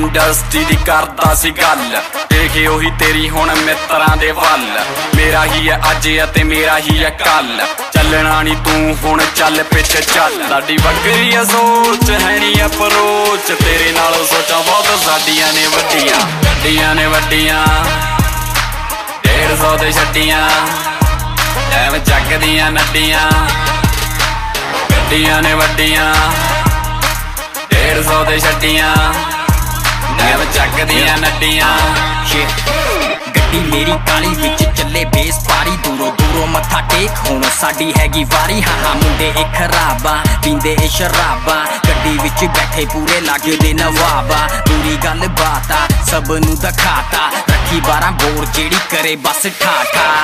industry दी करदा सी गल देखे ओही तेरी हुण मित्रां दे वल मेरा ही है अज ते मेरा ही है कल चलना नी तू हुण चल पिछे चल साडी वक्री है सोच है नी अप्रोच तेरे नालों सोचा बहुत साडियां ने वड्डियां गड्डियां ने वड्डियां 150 ते छड्डियां एवें चकदियां नड्डियां गड्डियां ने वड्डियां 150 ते छड्डियां एवें चकदियां नड्डियां गड्डी मेरी काली विच चले बेस पारी दूरों दूरों मत्था टेक हुण साडी हैगी वारी हाँ हाँ मुंडे ए खराबा पींदे ए शराबा गड्डी विच बैठे पूरे लागे दे नवाबा पूरी गल बात आ सब नू दिखाता रखी 12 बोर जेड़ी करे बस ठाठा